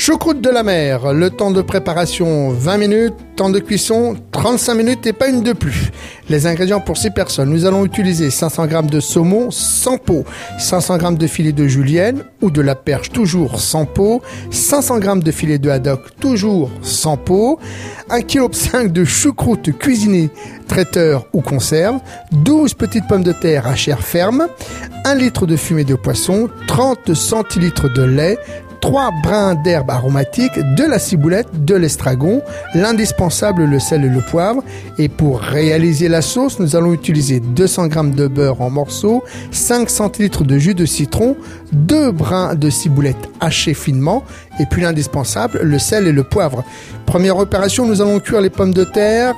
Choucroute de la mer, le temps de préparation 20 minutes, temps de cuisson 35 minutes et pas une de plus. Les ingrédients pour 6 personnes, nous allons utiliser 500 g de saumon sans peau, 500 g de filet de julienne ou de la perche toujours sans peau, 500 g de filet de haddock toujours sans peau, 1,5 kg de choucroute cuisinée traiteur ou conserve, 12 petites pommes de terre à chair ferme, 1 litre de fumée de poisson, 30 centilitres de lait, 3 brins d'herbe aromatique, de la ciboulette, de l'estragon, l'indispensable, le sel et le poivre. Et pour réaliser la sauce, nous allons utiliser 200 g de beurre en morceaux, 5 centilitres de jus de citron, 2 brins de ciboulette hachés finement, et puis l'indispensable, le sel et le poivre. Première opération, nous allons cuire les pommes de terre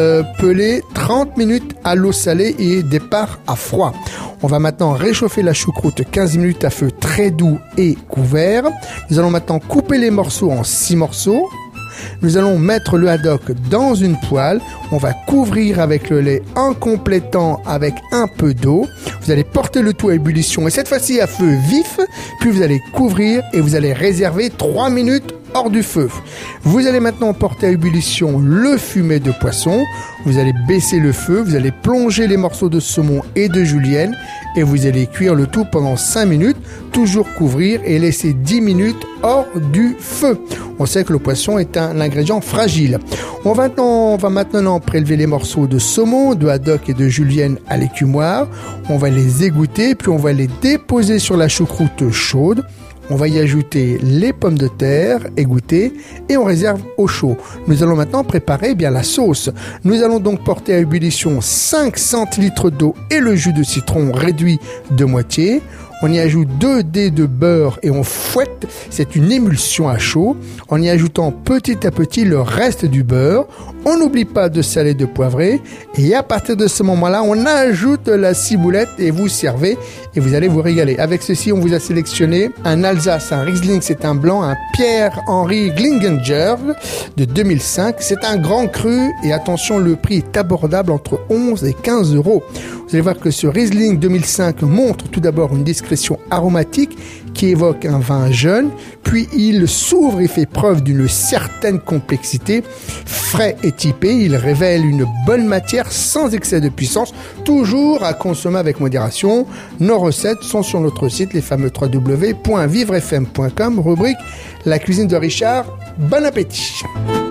pelées 30 minutes à l'eau salée et départ à froid. On va maintenant réchauffer la choucroute 15 minutes à feu très doux et couvert. Nous allons maintenant couper les morceaux en 6 morceaux. Nous allons mettre le haddock dans une poêle. On va couvrir avec le lait en complétant avec un peu d'eau. Vous allez porter le tout à ébullition et cette fois-ci à feu vif. Puis vous allez couvrir et vous allez réserver 3 minutes hors du feu. Vous allez maintenant porter à ébullition le fumet de poisson. Vous allez baisser le feu, vous allez plonger les morceaux de saumon et de julienne et vous allez cuire le tout pendant 5 minutes, toujours couvrir et laisser 10 minutes hors du feu. On sait que le poisson est un ingrédient fragile. On va maintenant prélever les morceaux de saumon, de haddock et de julienne à l'écumoire. On va les égoutter puis on va les déposer sur la choucroute chaude. On va y ajouter les pommes de terre égouttées et on réserve au chaud. Nous allons maintenant préparer la sauce. Nous allons donc porter à ébullition 5 centilitres d'eau et le jus de citron réduit de moitié. On y ajoute 2 dés de beurre et on fouette, c'est une émulsion à chaud, en y ajoutant petit à petit le reste du beurre. On n'oublie pas de saler, de poivrer et à partir de ce moment-là, on ajoute la ciboulette et vous servez et vous allez vous régaler. Avec ceci, on vous a sélectionné un Alsace, un Riesling, c'est un blanc, un Pierre-Henri Glingenger de 2005. C'est un grand cru et attention, le prix est abordable entre 11 et 15 euros. Vous allez voir que ce Riesling 2005 montre tout d'abord une discrétion aromatique qui évoque un vin jeune, puis il s'ouvre et fait preuve d'une certaine complexité. Frais et typé, il révèle une bonne matière sans excès de puissance, toujours à consommer avec modération. Nos recettes sont sur notre site, les fameux www.vivrefm.com, rubrique La cuisine de Richard. Bon appétit!